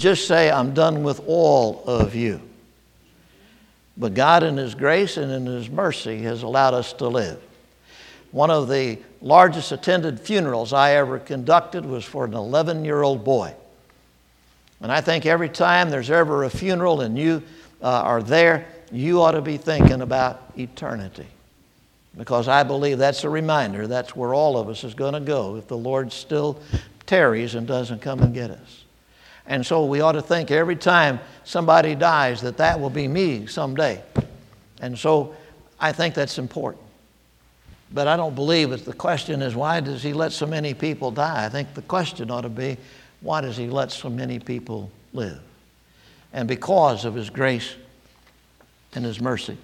just say, I'm done with all of you. But God in His grace and in His mercy has allowed us to live. One of the largest attended funerals I ever conducted was for an 11-year-old boy. And I think every time there's ever a funeral and you are there, you ought to be thinking about eternity. Because I believe that's a reminder. That's where all of us is going to go if the Lord still tarries and doesn't come and get us. And so we ought to think every time somebody dies that will be me someday. And so I think that's important. But I don't believe the question is, why does He let so many people die? I think the question ought to be, why does He let so many people live? And because of His grace and His mercy.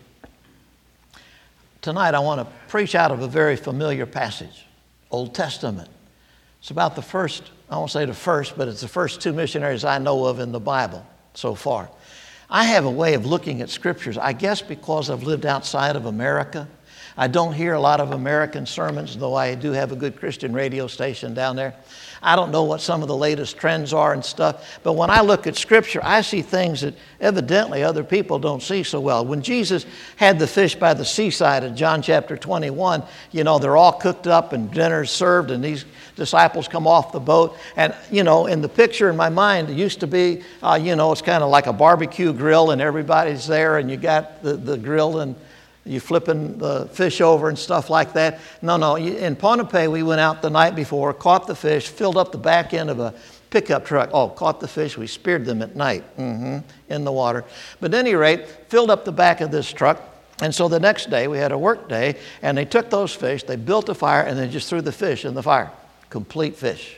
Tonight I want to preach out of a very familiar passage, Old Testament. It's about the first, I won't say the first, but it's the first two missionaries I know of in the Bible so far. I have a way of looking at scriptures, I guess because I've lived outside of America. I don't hear a lot of American sermons, though I do have a good Christian radio station down there. I don't know what some of the latest trends are and stuff, but when I look at Scripture, I see things that evidently other people don't see so well. When Jesus had the fish by the seaside in John chapter 21, they're all cooked up and dinner's served, and these disciples come off the boat. And, in the picture in my mind, it used to be, it's kind of like a barbecue grill, and everybody's there, and you got the grill, and you flipping the fish over and stuff like that. No. In Pohnpei, we went out the night before, caught the fish, filled up the back end of a pickup truck. Oh, caught the fish. We speared them at night in the water. But at any rate, filled up the back of this truck. And so the next day, we had a work day, and they took those fish, they built a fire, and they just threw the fish in the fire. Complete fish.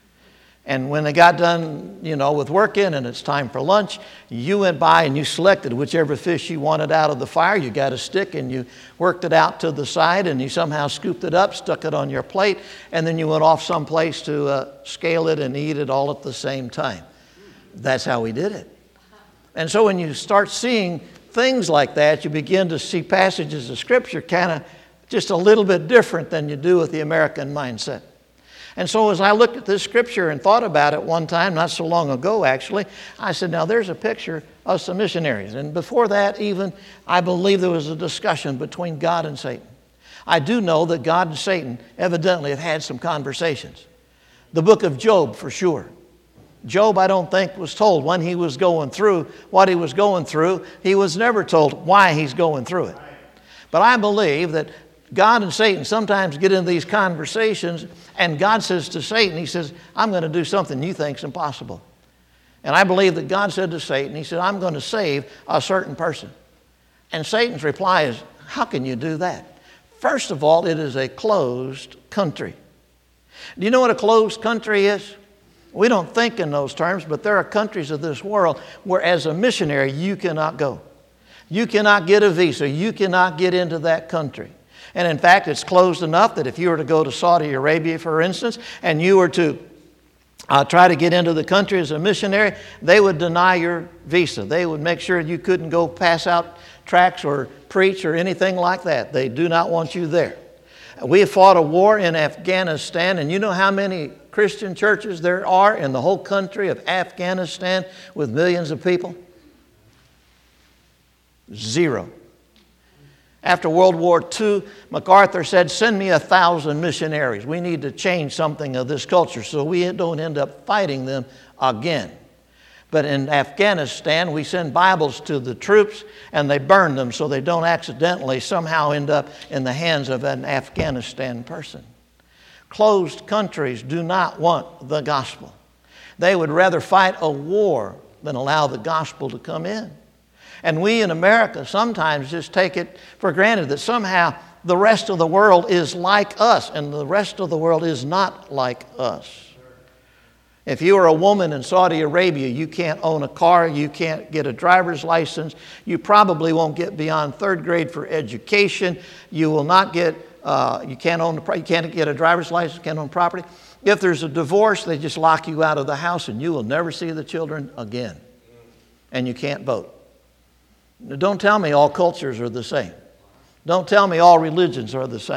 And when they got done, with working and it's time for lunch, you went by and you selected whichever fish you wanted out of the fire. You got a stick and you worked it out to the side and you somehow scooped it up, stuck it on your plate, and then you went off someplace to scale it and eat it all at the same time. That's how we did it. And so when you start seeing things like that, you begin to see passages of Scripture kind of just a little bit different than you do with the American mindset. And so as I looked at this scripture and thought about it one time, not so long ago actually, I said, now there's a picture of some missionaries. And before that even, I believe there was a discussion between God and Satan. I do know that God and Satan evidently have had some conversations. The book of Job for sure. Job, I don't think, was told when he was going through what he was going through. He was never told why he's going through it. But I believe that God and Satan sometimes get into these conversations, and God says to Satan, He says, I'm going to do something you think's impossible. And I believe that God said to Satan, He said, I'm going to save a certain person. And Satan's reply is, how can you do that? First of all, it is a closed country. Do you know what a closed country is? We don't think in those terms, but there are countries of this world where as a missionary you cannot go. You cannot get a visa. You cannot get into that country. And in fact, it's closed enough that if you were to go to Saudi Arabia, for instance, and you were to try to get into the country as a missionary, they would deny your visa. They would make sure you couldn't go pass out tracts or preach or anything like that. They do not want you there. We have fought a war in Afghanistan, and you know how many Christian churches there are in the whole country of Afghanistan with millions of people? 0. After World War II, MacArthur said, send me 1,000 missionaries. We need to change something of this culture so we don't end up fighting them again. But in Afghanistan, we send Bibles to the troops and they burn them so they don't accidentally somehow end up in the hands of an Afghanistan person. Closed countries do not want the gospel. They would rather fight a war than allow the gospel to come in. And we in America sometimes just take it for granted that somehow the rest of the world is like us, and the rest of the world is not like us. If you are a woman in Saudi Arabia, you can't own a car, you can't get a driver's license, you probably won't get beyond 3rd grade for education, you will not get, you can't get a driver's license, can't own property. If there's a divorce, they just lock you out of the house and you will never see the children again. And you can't vote. Don't tell me all cultures are the same. Don't tell me all religions are the same.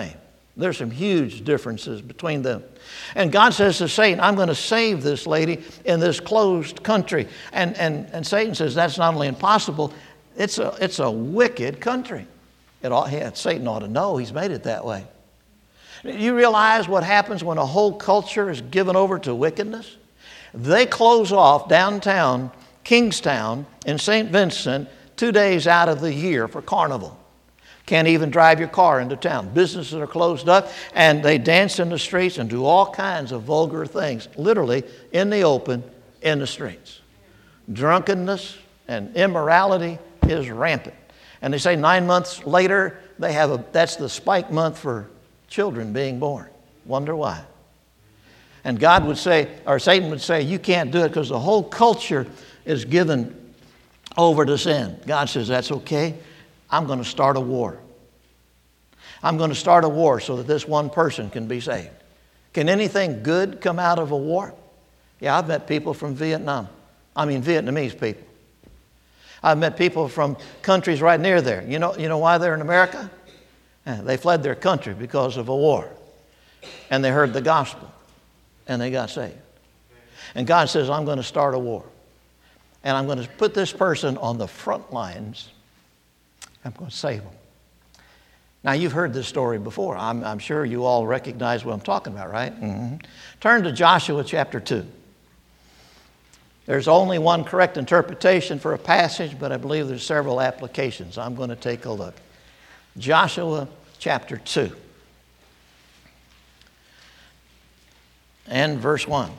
There's some huge differences between them. And God says to Satan, I'm going to save this lady in this closed country. And Satan says that's not only impossible, it's a wicked country. Satan ought to know he's made it that way. You realize what happens when a whole culture is given over to wickedness? They close off downtown Kingstown in St. Vincent 2 days out of the year for carnival. Can't even drive your car into town. Businesses are closed up, and they dance in the streets and do all kinds of vulgar things, literally in the open, in the streets. Drunkenness and immorality is rampant. And they say 9 months later, that's the spike month for children being born. Wonder why? And God would say, or Satan would say, you can't do it because the whole culture is given over to sin. God says, that's okay. I'm going to start a war. I'm going to start a war so that this one person can be saved. Can anything good come out of a war? Yeah, I've met people from Vietnam. Vietnamese people. I've met people from countries right near there. You know why they're in America? They fled their country because of a war. And they heard the gospel. And they got saved. And God says, I'm going to start a war. And I'm going to put this person on the front lines. I'm going to save them. Now, you've heard this story before. I'm sure you all recognize what I'm talking about, right? Mm-hmm. Turn to Joshua chapter 2. There's only one correct interpretation for a passage, but I believe there's several applications. I'm going to take a look. Joshua chapter 2 and verse 1.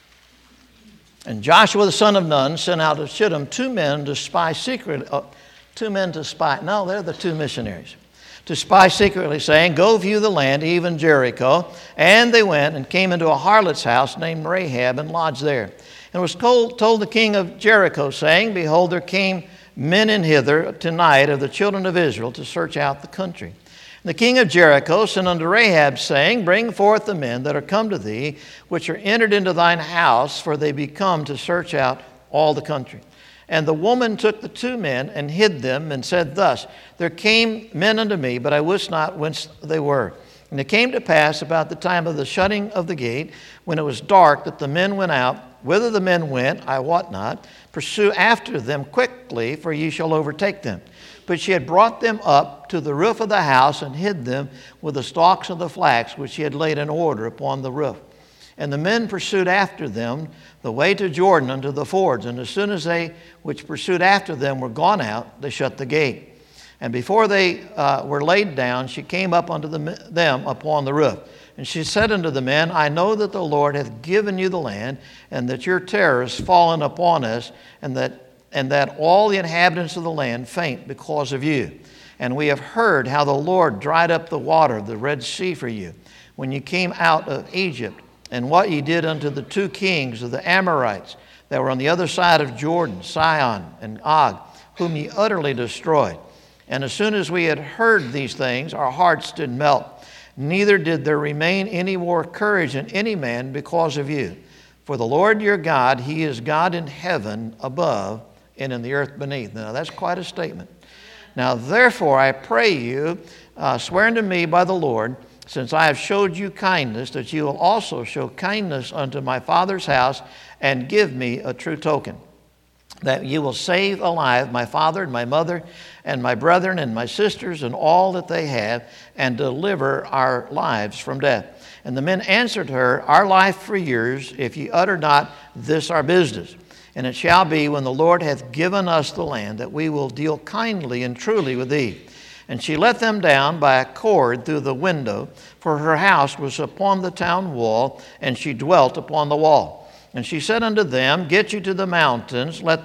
And Joshua the son of Nun sent out of Shittim 2 men to spy secretly. 2 men to spy. No, they're the 2 missionaries. To spy secretly, saying, go view the land, even Jericho. And they went and came into a harlot's house named Rahab and lodged there. And was told the king of Jericho, saying, behold, there came men in hither tonight of the children of Israel to search out the country. And the king of Jericho sent unto Rahab, saying, bring forth the men that are come to thee, which are entered into thine house, for they be come to search out all the country. And the woman took the 2 men and hid them, and said thus, there came men unto me, but I wist not whence they were. And it came to pass about the time of the shutting of the gate, when it was dark, that the men went out. Whither the men went, I wot not. Pursue after them quickly, for ye shall overtake them. But she had brought them up to the roof of the house, and hid them with the stalks of the flax, which she had laid in order upon the roof. And the men pursued after them the way to Jordan unto the fords. And as soon as they which pursued after them were gone out, they shut the gate. And before they were laid down, she came up unto them upon the roof. And she said unto the men, I know that the Lord hath given you the land, and that your terror is fallen upon us, and that all the inhabitants of the land faint because of you. And we have heard how the Lord dried up the water of the Red Sea for you, when you came out of Egypt, and what ye did unto the 2 kings of the Amorites that were on the other side of Jordan, Sihon and Og, whom ye utterly destroyed. And as soon as we had heard these things, our hearts did melt. Neither did there remain any more courage in any man because of you. For the Lord your God, he is God in heaven above and in the earth beneath. Now that's quite a statement. Now therefore I pray you, swear unto me by the Lord, since I have showed you kindness, that you will also show kindness unto my father's house, and give me a true token, that you will save alive my father and my mother and my brethren and my sisters and all that they have, and deliver our lives from death. And the men answered her, our life for yours, if ye utter not this our business. And it shall be, when the Lord hath given us the land, that we will deal kindly and truly with thee. And she let them down by a cord through the window, for her house was upon the town wall, and she dwelt upon the wall. And she said unto them, get you to the mountains, lest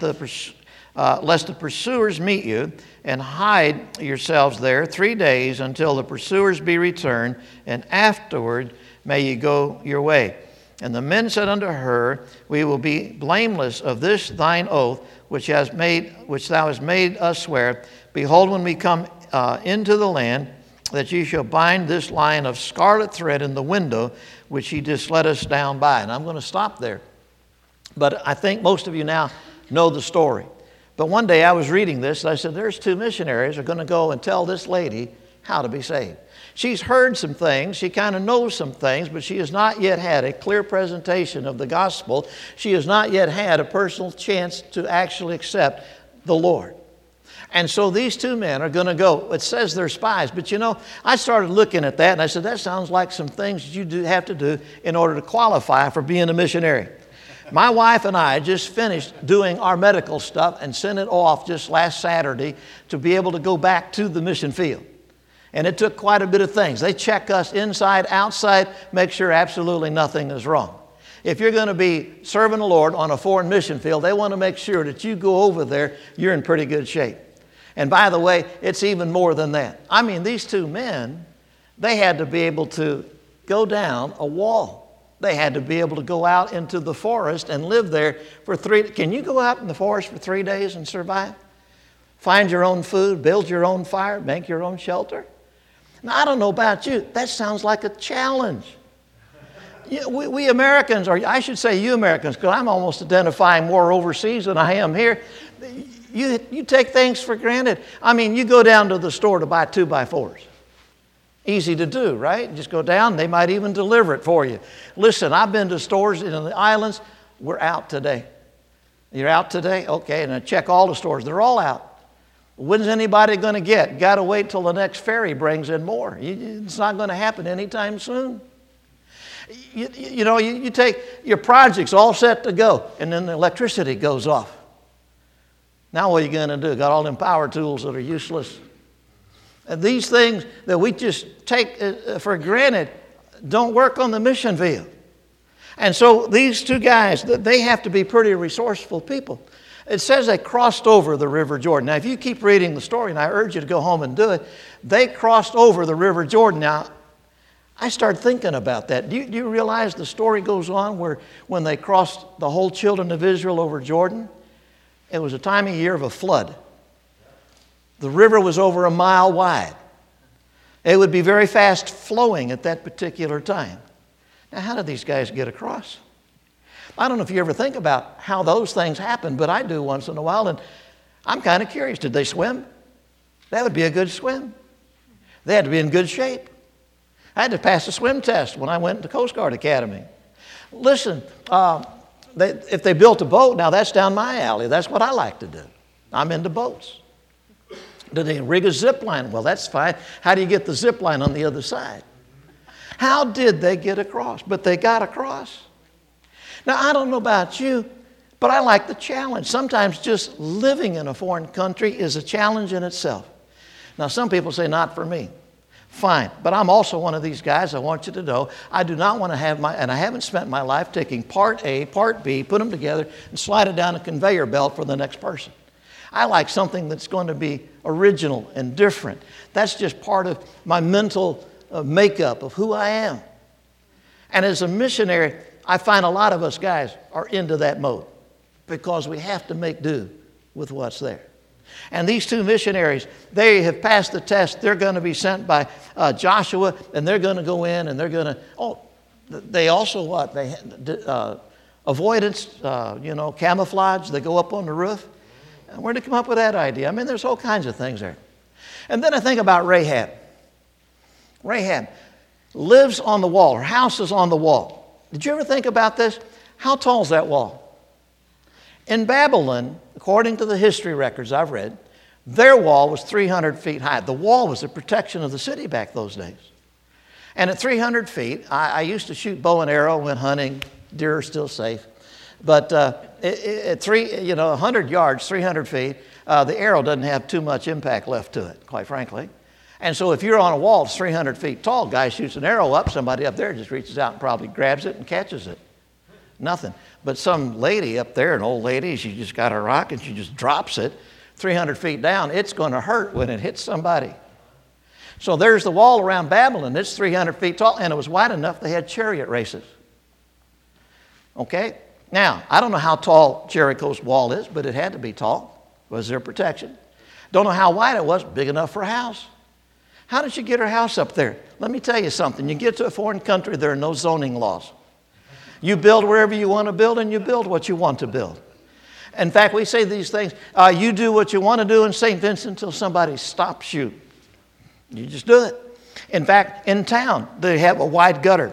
the pursuers meet you, and hide yourselves there 3 days until the pursuers be returned, and afterward may ye go your way. And the men said unto her, we will be blameless of this thine oath, which thou hast made us swear. Behold, when we come into the land, that ye shall bind this line of scarlet thread in the window, which ye didst let us down by. And I'm going to stop there. But I think most of you now know the story. But one day I was reading this, and I said, there's 2 missionaries who are going to go and tell this lady how to be saved. She's heard some things, she kind of knows some things, but she has not yet had a clear presentation of the gospel. She has not yet had a personal chance to actually accept the Lord. And so these two men are going to go. It says they're spies, but you know, I started looking at that and I said, that sounds like some things you do have to do in order to qualify for being a missionary. My wife and I just finished doing our medical stuff and sent it off just last Saturday to be able to go back to the mission field. And it took quite a bit of things. They check us inside, outside, make sure absolutely nothing is wrong. If you're going to be serving the Lord on a foreign mission field, they want to make sure that you go over there, you're in pretty good shape. And by the way, it's even more than that. I mean, these two men, they had to be able to go down a wall. They had to be able to go out into the forest and live there for 3 days. Can you go out in the forest for 3 days and survive? Find your own food, build your own fire, make your own shelter? Now, I don't know about you. That sounds like a challenge. We Americans, or I should say you Americans, because I'm almost identifying more overseas than I am here. You take things for granted. I mean, you go down to the store to buy 2x4s. Easy to do, right? Just go down. They might even deliver it for you. Listen, I've been to stores in the islands. We're out today. You're out today? Okay, and I check all the stores. They're all out. When's anybody going to get? You got to wait till the next ferry brings in more. It's not going to happen anytime soon. You take your projects all set to go, and then the electricity goes off. Now what are you going to do? Got all them power tools that are useless. And these things that we just take for granted don't work on the mission field. And so these two guys, they have to be pretty resourceful people. It says they crossed over the River Jordan. Now, if you keep reading the story, and I urge you to go home and do it, they crossed over the River Jordan. Now, I started thinking about that. Do you realize the story goes on where when they crossed the whole children of Israel over Jordan, it was a time of year of a flood. The river was over a mile wide. It would be very fast flowing at that particular time. Now, how did these guys get across? I don't know if you ever think about how those things happen, but I do once in a while, and I'm kind of curious. Did they swim? That would be a good swim. They had to be in good shape. I had to pass a swim test when I went to Coast Guard Academy. Listen, if they built a boat, now that's down my alley. That's what I like to do. I'm into boats. Did they rig a zip line? Well, that's fine. How do you get the zip line on the other side? How did they get across? But they got across. Now, I don't know about you, but I like the challenge. Sometimes just living in a foreign country is a challenge in itself. Now, some people say, not for me. Fine, but I'm also one of these guys. I want you to know I do not want to have and I haven't spent my life taking part A, part B, put them together, and slide it down a conveyor belt for the next person. I like something that's going to be original and different. That's just part of my mental makeup of who I am. And as a missionary, I find a lot of us guys are into that mode because we have to make do with what's there. And these two missionaries, they have passed the test. They're going to be sent by Joshua, and they're going to go in, and they're going to, they also what? They avoidance, camouflage. They go up on the roof. And where did they come up with that idea? I mean, there's all kinds of things there. And then I think about Rahab. Rahab lives on the wall. Her house is on the wall. Did you ever think about this? How tall is that wall? In Babylon, according to the history records I've read, their wall was 300 feet high. The wall was the protection of the city back those days. And at 300 feet, I used to shoot bow and arrow, went hunting. Deer are still safe. But at 100 yards, 300 feet, the arrow doesn't have too much impact left to it, quite frankly. And so if you're on a wall that's 300 feet tall, guy shoots an arrow up, somebody up there just reaches out and probably grabs it and catches it. Nothing. But some lady up there, an old lady, she just got a rock and she just drops it 300 feet down. It's going to hurt when it hits somebody. So there's the wall around Babylon. It's 300 feet tall, and it was wide enough they had chariot races. Okay? Now, I don't know how tall Jericho's wall is, but it had to be tall. Was there protection? Don't know how wide it was, big enough for a house. How did she get her house up there? Let me tell you something. You get to a foreign country, there are no zoning laws. You build wherever you want to build, and you build what you want to build. In fact, we say these things, you do what you want to do in St. Vincent until somebody stops you. You just do it. In fact, in town, they have a wide gutter.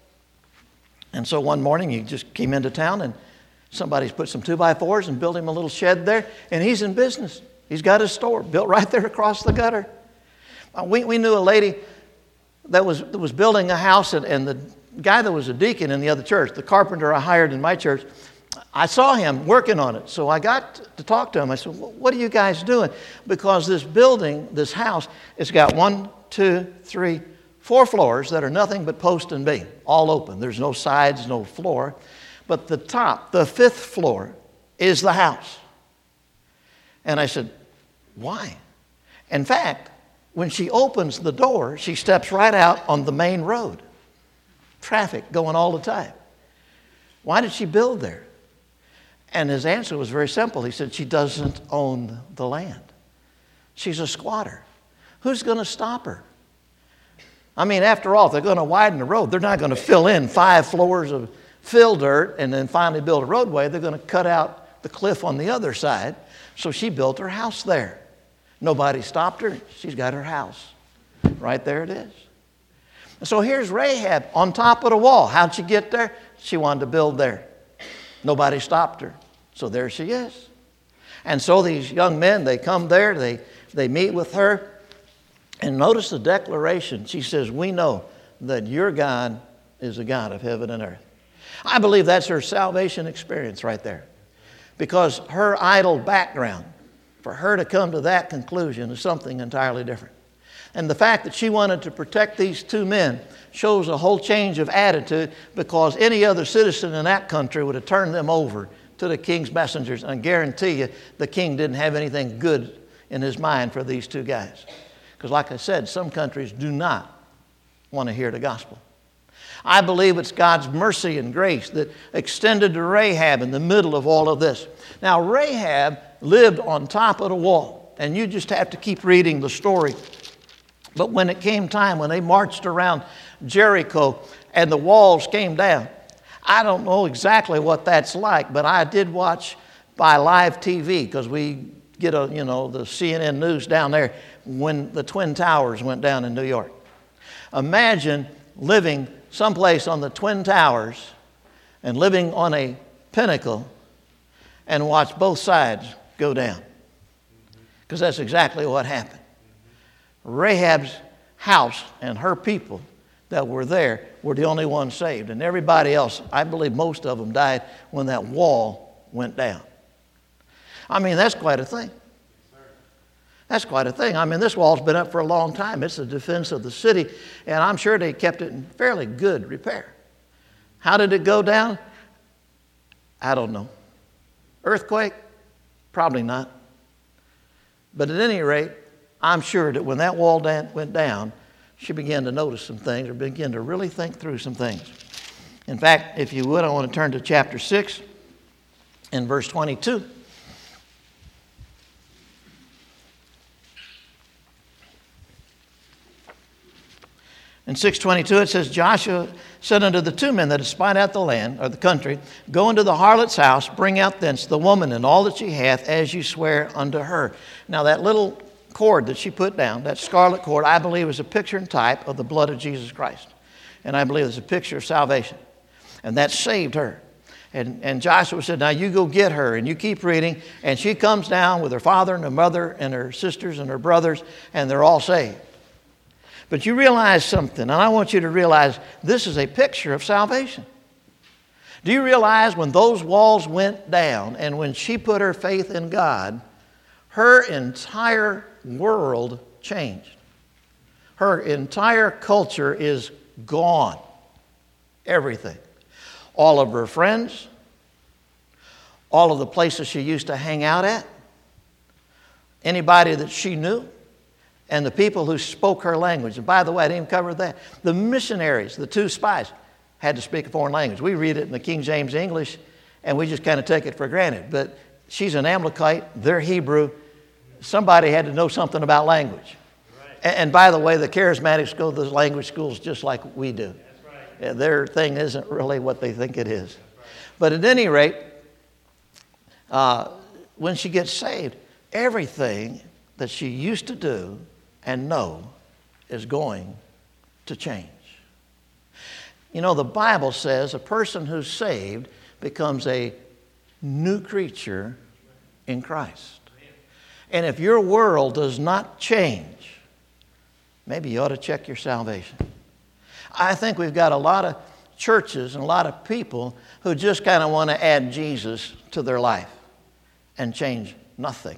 And so one morning he just came into town and somebody's put some 2x4s and built him a little shed there, and he's in business. He's got his store built right there across the gutter. We knew a lady that was building a house, and the guy that was a deacon in the other church, the carpenter I hired in my church, I saw him working on it. So I got to talk to him. I said, what are you guys doing? Because this building, this house, it's got 1, 2, 3, 4 floors that are nothing but post and beam, all open. There's no sides, no floor. But the top, the 5th floor, is the house. And I said, why? In fact, when she opens the door, she steps right out on the main road. Traffic going all the time. Why did she build there? And his answer was very simple. He said, she doesn't own the land. She's a squatter. Who's going to stop her? I mean, after all, if they're going to widen the road, they're not going to fill in 5 floors of fill dirt and then finally build a roadway. They're going to cut out the cliff on the other side. So she built her house there. Nobody stopped her. She's got her house. Right there it is. So here's Rahab on top of the wall. How'd she get there? She wanted to build there. Nobody stopped her. So there she is. And so these young men, they come there, they meet with her. And notice the declaration. She says, we know that your God is a God of heaven and earth. I believe that's her salvation experience right there. Because her idol background, for her to come to that conclusion is something entirely different. And the fact that she wanted to protect these 2 men shows a whole change of attitude, because any other citizen in that country would have turned them over to the king's messengers. And I guarantee you the king didn't have anything good in his mind for these 2 guys. Because like I said, some countries do not want to hear the gospel. I believe it's God's mercy and grace that extended to Rahab in the middle of all of this. Now, Rahab lived on top of the wall, and you just have to keep reading the story. But when it came time, when they marched around Jericho and the walls came down, I don't know exactly what that's like, but I did watch by live TV, because we get the CNN news down there when the Twin Towers went down in New York. Imagine living someplace on the Twin Towers and living on a pinnacle and watch both sides go down. Because that's exactly what happened. Rahab's house and her people that were there were the only ones saved. And everybody else, I believe most of them died when that wall went down. I mean, that's quite a thing. That's quite a thing. I mean, this wall's been up for a long time. It's the defense of the city, and I'm sure they kept it in fairly good repair. How did it go down? I don't know. Earthquake? Probably not. But at any rate, I'm sure that when that wall went down, she began to notice some things, or began to really think through some things. In fact, if you would, I want to turn to chapter 6 and verse 22. In 6:22 it says, Joshua said unto the 2 men that had spied out the land, or the country, go into the harlot's house, bring out thence the woman and all that she hath, as you swear unto her. Now that little cord that she put down, that scarlet cord, I believe is a picture and type of the blood of Jesus Christ. And I believe it's a picture of salvation. And that saved her. And Joshua said, now you go get her, and you keep reading. And she comes down with her father and her mother and her sisters and her brothers, and they're all saved. But you realize something, and I want you to realize this is a picture of salvation. Do you realize when those walls went down and when she put her faith in God, her entire world changed? Her entire culture is gone. Everything. All of her friends, all of the places she used to hang out at, anybody that she knew, and the people who spoke her language. And by the way, I didn't even cover that. The missionaries, the 2 spies, had to speak a foreign language. We read it in the King James English, and we just kind of take it for granted. But she's an Amalekite, they're Hebrew. Somebody had to know something about language. Right. And by the way, the charismatics go to those language schools just like we do. That's right. Their thing isn't really what they think it is. Right. But at any rate, when she gets saved, everything that she used to do and know is going to change. You know, the Bible says a person who's saved becomes a new creature in Christ. And if your world does not change, maybe you ought to check your salvation. I think we've got a lot of churches and a lot of people who just kind of want to add Jesus to their life and change nothing.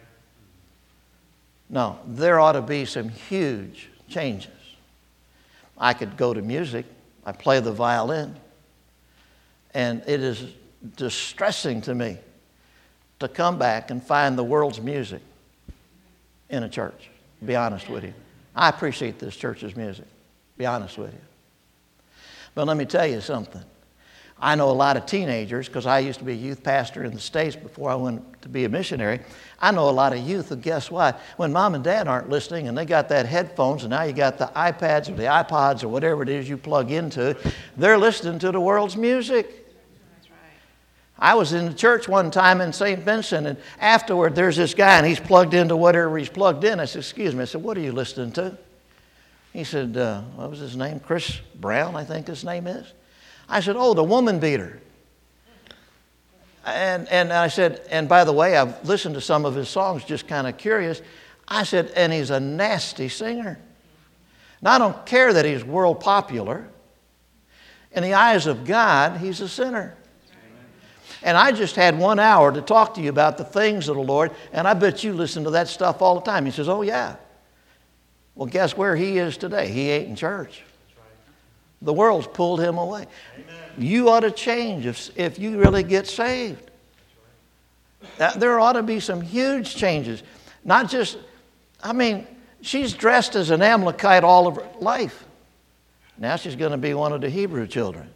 No, there ought to be some huge changes. I could go to music. I play the violin. And it is distressing to me to come back and find the world's music in a church, to be honest with you. I appreciate this church's music, to be honest with you. But let me tell you something. I know a lot of teenagers, because I used to be a youth pastor in the States before I went to be a missionary. I know a lot of youth who, guess what? When mom and dad aren't listening and they got that headphones and now you got the iPads or the iPods or whatever it is you plug into, they're listening to the world's music. That's right. I was in the church one time in St. Vincent, and afterward there's this guy and he's plugged into whatever he's plugged in. I said, excuse me. I said, what are you listening to? He said, what was his name? Chris Brown, I think his name is. I said, oh, the woman beater. And I said, and by the way, I've listened to some of his songs, just kind of curious. I said, and he's a nasty singer. Now, I don't care that he's world popular. In the eyes of God, he's a sinner. And I just had 1 hour to talk to you about the things of the Lord, and I bet you listen to that stuff all the time. He says, oh, yeah. Well, guess where he is today? He ain't in church. The world's pulled him away. Amen. You ought to change if you really get saved. There ought to be some huge changes. Not just, she's dressed as an Amalekite all of her life. Now she's going to be one of the Hebrew children.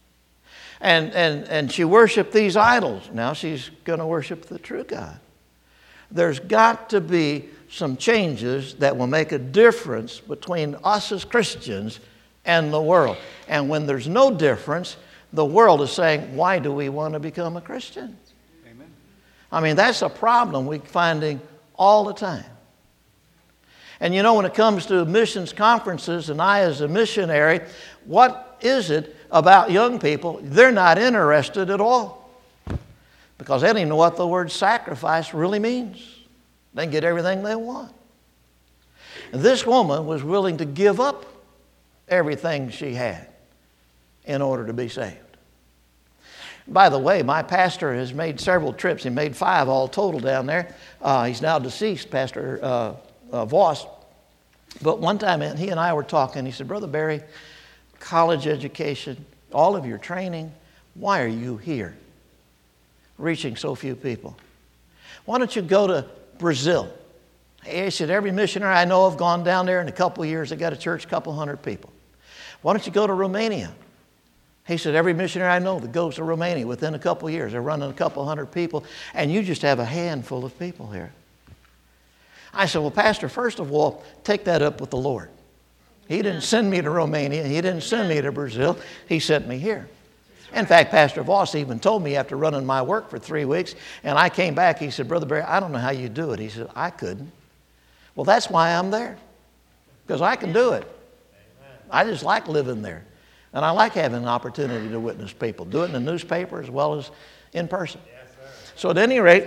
And she worshiped these idols. Now she's going to worship the true God. There's got to be some changes that will make a difference between us as Christians and the world. And when there's no difference, the world is saying, why do we want to become a Christian? Amen. That's a problem we're finding all the time. And you know, when it comes to missions conferences, and I as a missionary, what is it about young people? They're not interested at all, because they don't even know what the word sacrifice really means. They can get everything they want. And this woman was willing to give up everything she had in order to be saved. By the way, my pastor has made several trips. He made 5 all total down there. He's now deceased, Pastor Voss. But one time he and I were talking. He said, Brother Barry, college education, all of your training, why are you here reaching so few people? Why don't you go to Brazil? He said, every missionary I know of gone down there in a couple of years. They got a church, a couple hundred people. Why don't you go to Romania? He said, every missionary I know that goes to Romania within a couple of years, they're running a couple hundred people, and you just have a handful of people here. I said, well, Pastor, first of all, take that up with the Lord. He didn't send me to Romania. He didn't send me to Brazil. He sent me here. In fact, Pastor Voss even told me after running my work for 3 weeks, and I came back, he said, Brother Barry, I don't know how you do it. He said, I couldn't. Well, that's why I'm there, because I can do it. I just like living there. And I like having an opportunity to witness people, do it in the newspaper as well as in person. Yes, so at any rate,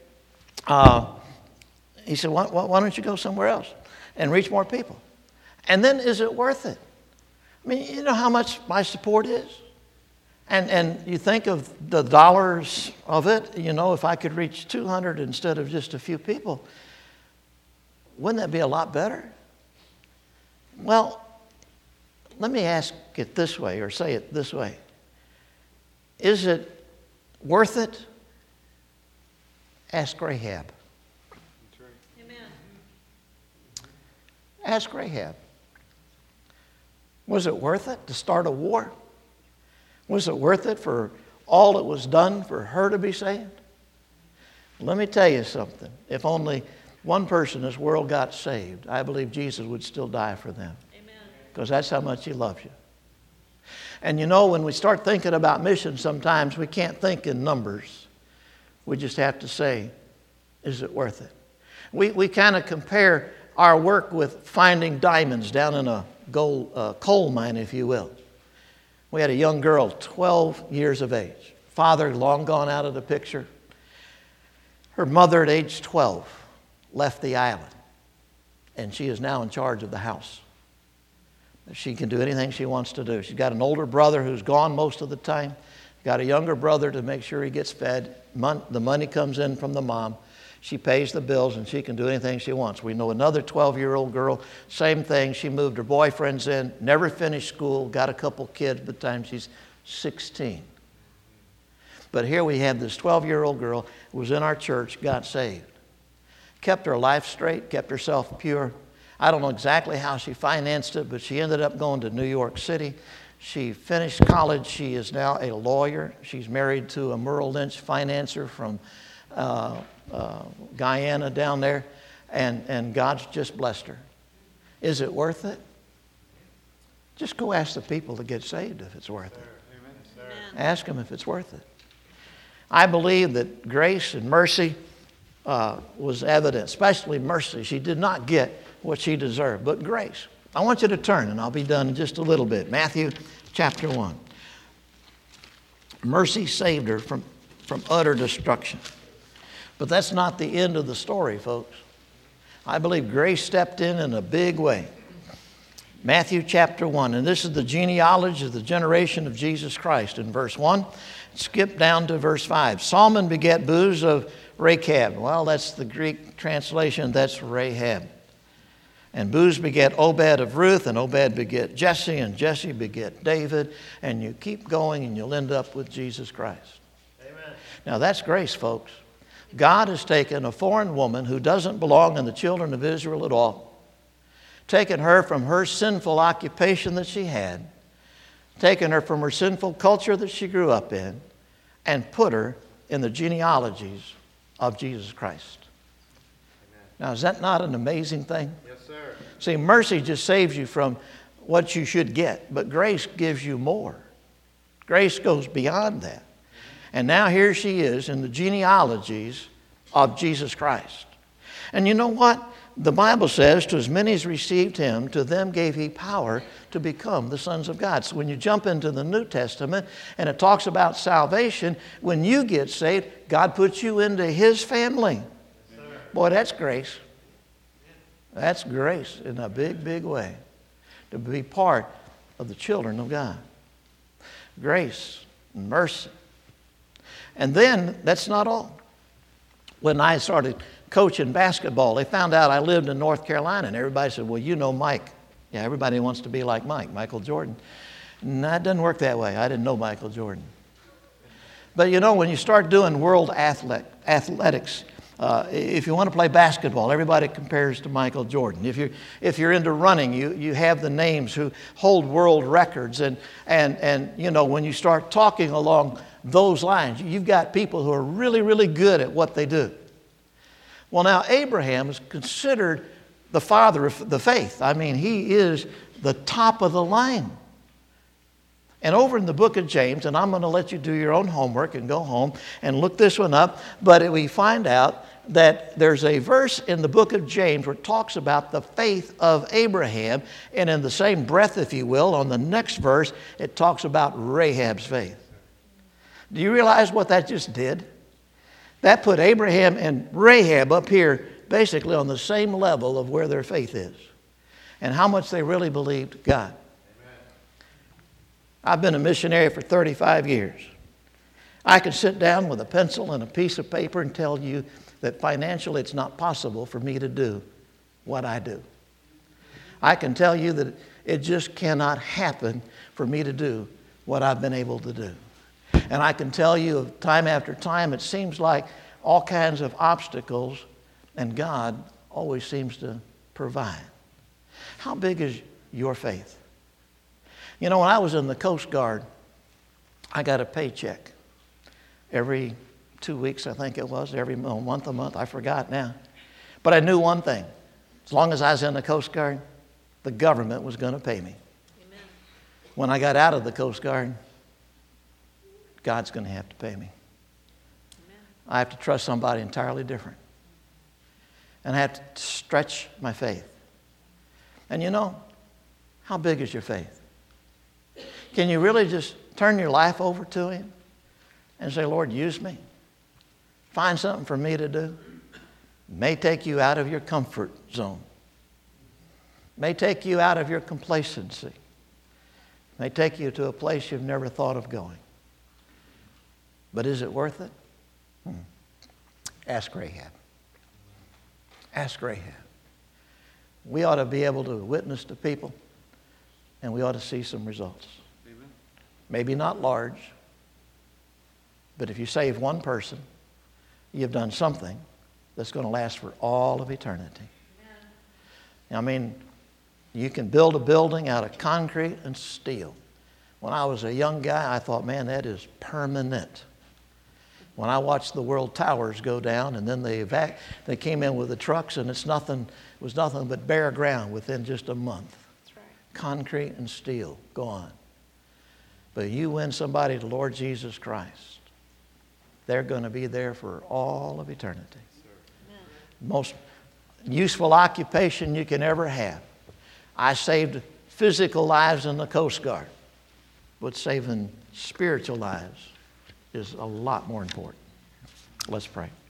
he said, why don't you go somewhere else and reach more people? And then is it worth it? You know how much my support is? And you think of the dollars of it, if I could reach 200 instead of just a few people, wouldn't that be a lot better? Well, let me ask it this way, or say it this way. Is it worth it? Ask Rahab. Amen. Ask Rahab. Was it worth it to start a war? Was it worth it for all that was done for her to be saved? Let me tell you something. If only one person in this world got saved, I believe Jesus would still die for them. Because that's how much he loves you. And when we start thinking about missions, sometimes we can't think in numbers. We just have to say, is it worth it? We kind of compare our work with finding diamonds down in a coal mine, if you will. We had a young girl, 12 years of age. Father long gone out of the picture. Her mother at age 12 left the island, and she is now in charge of the house. She can do anything she wants to do. She's got an older brother who's gone most of the time. Got a younger brother to make sure he gets fed. The money comes in from the mom. She pays the bills, and she can do anything she wants. We know another 12-year-old girl, same thing. She moved her boyfriends in, never finished school, got a couple kids by the time she's 16. But here we have this 12-year-old girl who was in our church, got saved. Kept her life straight, kept herself pure. I don't know exactly how she financed it, but she ended up going to New York City. She finished college. She is now a lawyer. She's married to a Merrill Lynch financer from Guyana down there, and God's just blessed her. Is it worth it? Just go ask the people to get saved if it's worth it. Amen. Ask them if it's worth it. I believe that grace and mercy was evident, especially mercy. She did not get what she deserved, but grace. I want you to turn, and I'll be done in just a little bit. Matthew chapter 1. Mercy saved her from utter destruction. But that's not the end of the story, folks. I believe grace stepped in a big way. Matthew chapter 1, and this is the genealogy of the generation of Jesus Christ. In verse 1, skip down to verse 5. Salmon begat Booz of Rechab. Well, that's the Greek translation. That's Rahab. And Booz begat Obed of Ruth, and Obed begat Jesse, and Jesse begat David. And you keep going, and you'll end up with Jesus Christ. Amen. Now, that's grace, folks. God has taken a foreign woman who doesn't belong in the children of Israel at all, taken her from her sinful occupation that she had, taken her from her sinful culture that she grew up in, and put her in the genealogies of Jesus Christ. Now, is that not an amazing thing? Yes, sir. See, mercy just saves you from what you should get, but grace gives you more. Grace goes beyond that. And now here she is in the genealogies of Jesus Christ. And you know what? The Bible says, to as many as received him, to them gave he power to become the sons of God. So when you jump into the New Testament and it talks about salvation, when you get saved, God puts you into his family. Boy, that's grace. That's grace in a big, big way. To be part of the children of God. Grace and mercy. And then, that's not all. When I started coaching basketball, they found out I lived in North Carolina, and everybody said, well, you know Mike. Yeah, everybody wants to be like Mike, Michael Jordan. No, it doesn't work that way. I didn't know Michael Jordan. But you know, when you start doing world athletics, if you want to play basketball, everybody compares to Michael Jordan. If you're into running, you have the names who hold world records. And you know, when you start talking along those lines, you've got people who are really, really good at what they do. Well, now, Abraham is considered the father of the faith. I mean, he is the top of the line. And over in the book of James, and I'm going to let you do your own homework and go home and look this one up, but we find out that there's a verse in the book of James where it talks about the faith of Abraham, and in the same breath, if you will, on the next verse, it talks about Rahab's faith. Do you realize what that just did? That put Abraham and Rahab up here basically on the same level of where their faith is and how much they really believed God. Amen. I've been a missionary for 35 years. I can sit down with a pencil and a piece of paper and tell you that financially it's not possible for me to do what I do. I can tell you that it just cannot happen for me to do what I've been able to do. And I can tell you time after time, it seems like all kinds of obstacles, and God always seems to provide. How big is your faith? You know, when I was in the Coast Guard, I got a paycheck every 2 weeks, I think it was, every month, I forgot now. But I knew one thing. As long as I was in the Coast Guard, the government was going to pay me. Amen. When I got out of the Coast Guard, God's going to have to pay me. Amen. I have to trust somebody entirely different. And I have to stretch my faith. And you know, How big is your faith? Can you really just turn your life over to Him and say, Lord, use me? Find something for me to do. It may take you out of your comfort zone. It may take you out of your complacency. It may take you to a place you've never thought of going. But is it worth it? Ask Rahab. Ask Rahab. We ought to be able to witness to people, and we ought to see some results. Amen. Maybe not large, but if you save one person, you've done something that's going to last for all of eternity. Amen. I mean, you can build a building out of concrete and steel. When I was a young guy, I thought, man, that is permanent. When I watched the World Towers go down, and then they came in with the trucks, and it was nothing but bare ground within just a month. That's right. Concrete and steel, gone. But you win somebody to the Lord Jesus Christ, they're going to be there for all of eternity. Amen. Most useful occupation you can ever have. I saved physical lives in the Coast Guard, but saving spiritual lives is a lot more important. Let's pray.